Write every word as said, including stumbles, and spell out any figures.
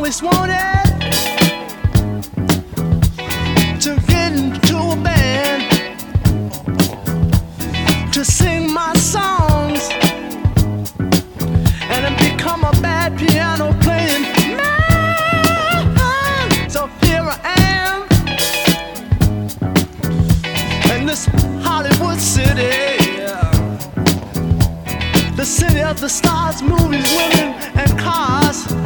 always wanted to get into a band to sing my songs and then become a bad piano playing man. So here I am in this Hollywood city, the city of the stars, movies, women, and cars.